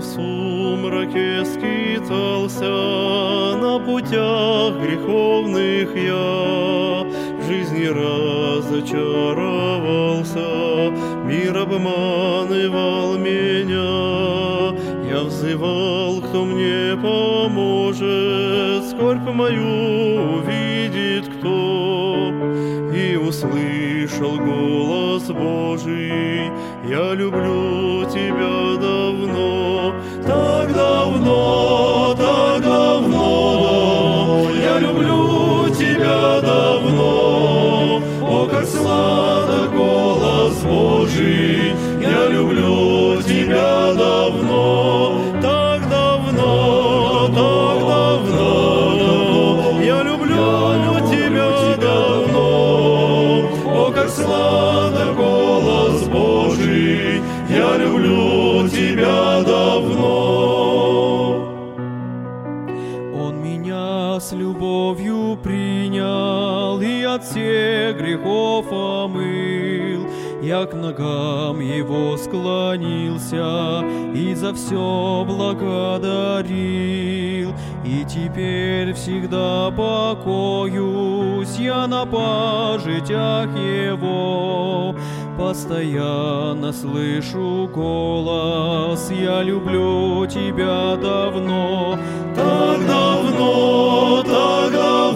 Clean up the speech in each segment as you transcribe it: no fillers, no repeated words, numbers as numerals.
в сумраке скитался, на путях греховных я, в жизни разочаровался, мир обманывал меня. Я взывал, кто мне поможет, скорбь мою увидит кто, и услышал голос Божий: я люблю тебя давно, так давно, так давно, я люблю тебя давно. О, как сладок голос Божий, я люблю тебя давно, так давно, так давно, я люблю тебя давно. О, как сладок голос Божий, я люблю тебя давно. Он меня с любовью принял и от всех грехов омыл. Я к ногам Его склонился и за все благодарил. И теперь всегда покоюсь я на пажитях Его. Постоянно слышу голос: я люблю тебя давно, так давно, так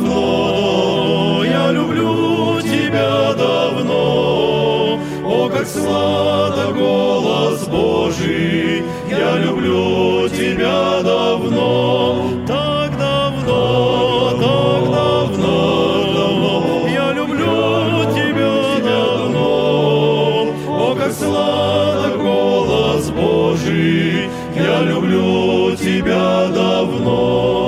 давно, я люблю тебя давно. О, как сладок голос Божий, я люблю тебя давно, так давно, так давно, я люблю тебя давно. О, как сладок голос Божий, я люблю тебя давно.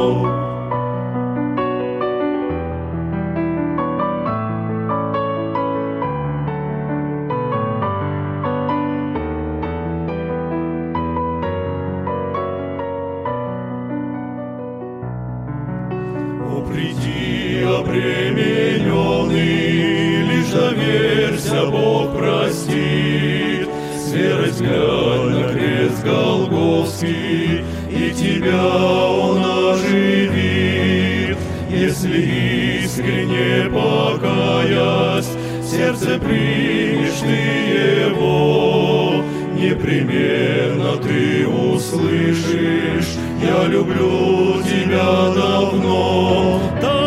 О, приди, обремененный, лишь доверься, Бог простит. С верой взглянь на крест Голгофский, и тебя Он оживит. Если искренне покаясь, в сердце примешь ты Его, непременно ты услышишь: я люблю тебя давно.